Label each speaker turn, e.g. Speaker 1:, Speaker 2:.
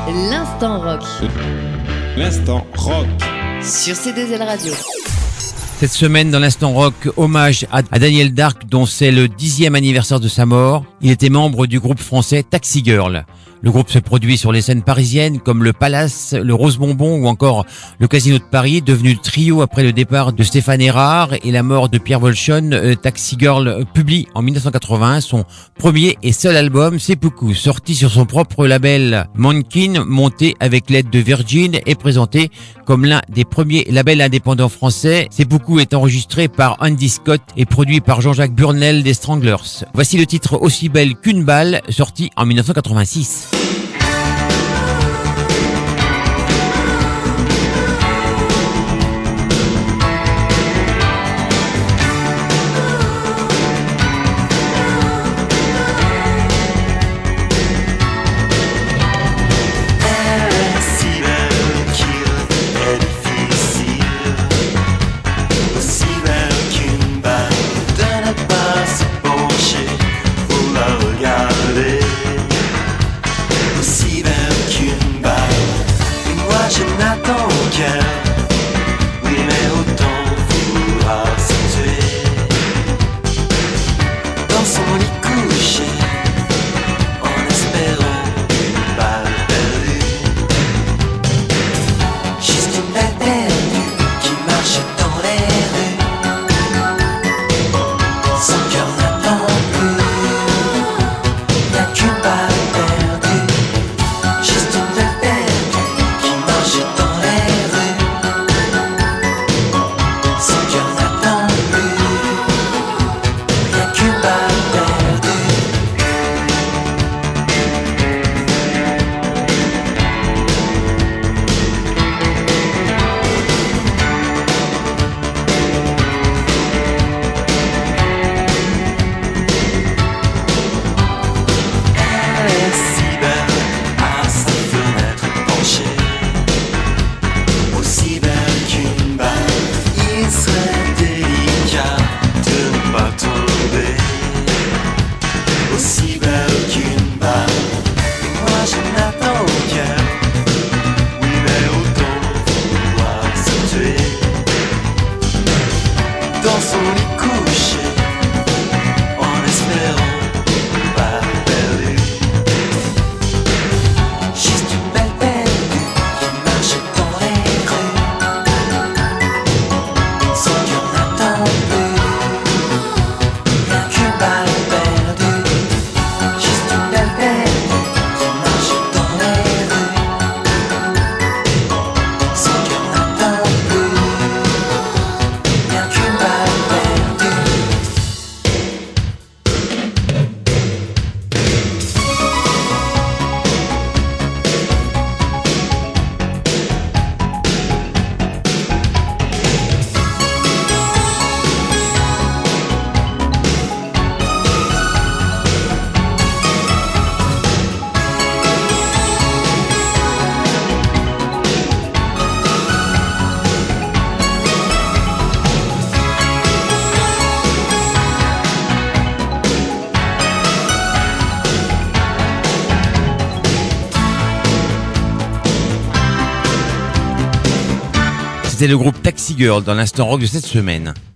Speaker 1: L'instant rock.
Speaker 2: L'instant rock.
Speaker 1: Sur C2L Radio.
Speaker 3: Cette semaine, dans l'Instant Rock, hommage à Daniel Dark, dont c'est le 10e anniversaire de sa mort. Il était membre du groupe français Taxi Girl. Le groupe se produit sur les scènes parisiennes comme le Palace, le Rose Bonbon ou encore le Casino de Paris, devenu trio après le départ de Stéphane Erard et la mort de Pierre Volchon. Taxi Girl publie en 1981 son premier et seul album, Seppuku, sorti sur son propre label Monkin, monté avec l'aide de Virgin et présenté comme l'un des premiers labels indépendants français. Seppuku est enregistré par Andy Scott et produit par Jean-Jacques Burnel des Stranglers. Voici le titre Aussi belle qu'une balle, sorti en 1986.
Speaker 4: Oui, mais autant vouloir se tuer dans son lit couché en espérant une balle perdue. Juste une balle perdue qui marche dans les rues. Son cœur n'attend plus, y'a qu'une balle perdue. Juste une balle perdue qui marche dans les rues. Son cœur n'attend plus, y'a qu'une balle perdue. Elle est si belle à sa fenêtre penchée, aussi belle qu'une balle. Il serait délicat de ne pas tomber, aussi belle qu'une balle. Et moi je n'attends qu'elle, oui mais autant vouloir se tuer dans son lit couché en espérant une balle perdue. Juste une balle perdue qui marche dans les rues. Son cœur n'attend plus, y'a qu'une balle perdue. Juste une balle perdue qui marche dans les rues. Son cœur n'attend plus, y'a qu'une balle perdue.
Speaker 3: C'était le groupe Taxi Girl dans l'Instant Rock de cette semaine.